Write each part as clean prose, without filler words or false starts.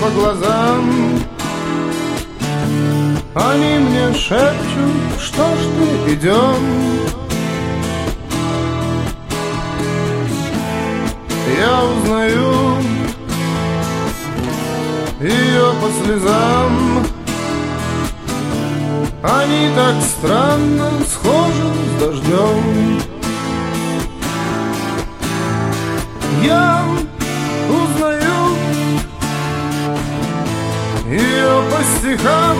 по глазам. Они мне шепчут, что ж ты, идем. Я узнаю ее по слезам. Они так странно схожи с дождем. Я узнаю ее по стихам,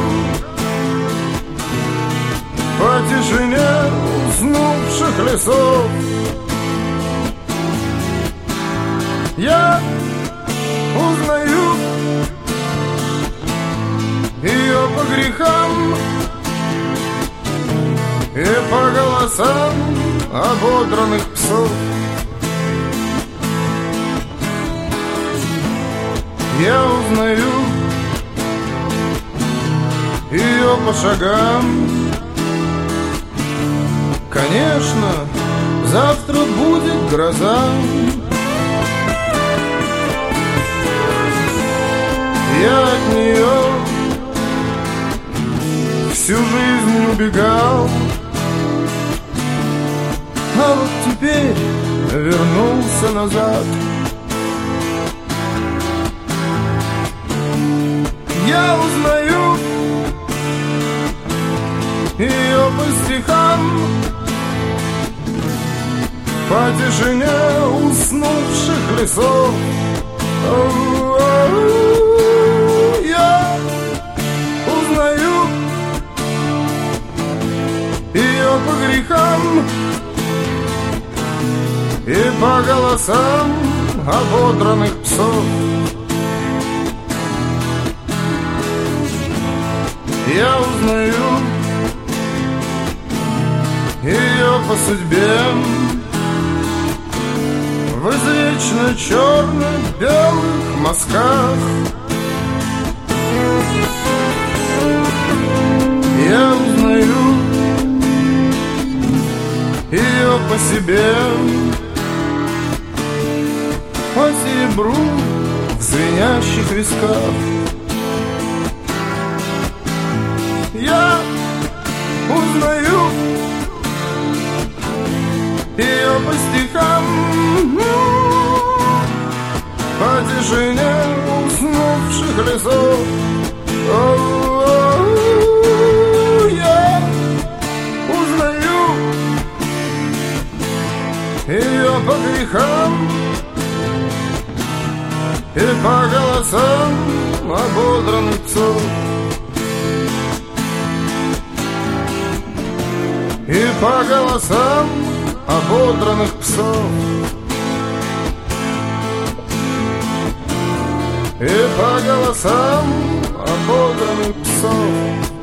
по тишине уснувших лесов. Я узнаю ее по грехам и по голосам ободранных псов. Я узнаю ее по шагам. Конечно, завтра будет гроза. Я от нее всю жизнь убегал, а вот теперь вернулся назад. Я узнаю ее по стихам, по тишине уснувших лесов. Я узнаю ее по грехам и по голосам ободранных псов. Я узнаю ее по судьбе в извечно черно-белых мазках. Я узнаю ее по себе, по серебру в звенящих висках. Я узнаю ее по стихам, по тишине уснувших лесов. Я узнаю ее по грехам и по голосам ободранных псов. И по голосам ободранных псов. И по голосам ободранных псов.